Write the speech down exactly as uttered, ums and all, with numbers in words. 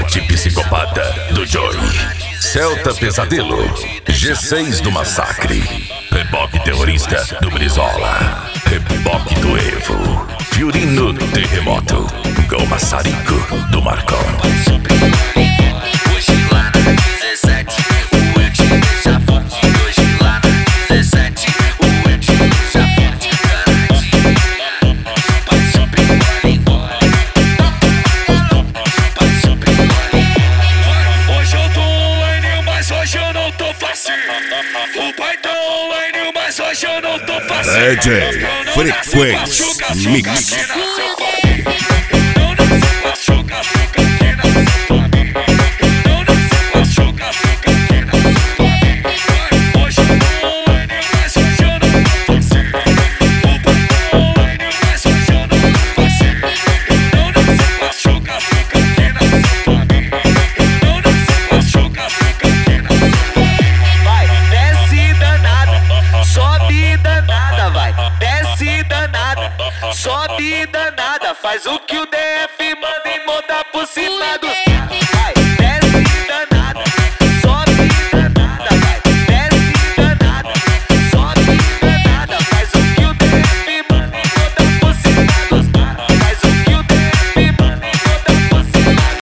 Valete Psicopata, do Joey. Celta Pesadelo, G seis do Massacre. Reboque Terrorista, do Brizola. Reboque do Evo. Fiorino Terremoto. Gol Maçarico, do Marcão. Hoje lá na dezessete, o eu te deixa forte. Hoje lá na dezessete, o eu te deixa forte. Canadinha, pai sobre bola embora. Pai sobre bola embora. Hoje eu tô online, mas hoje eu não tô fácil. O pai tá online, mas hoje eu não tô fácil. D J Frequência Mix. Sobe danada, faz o que o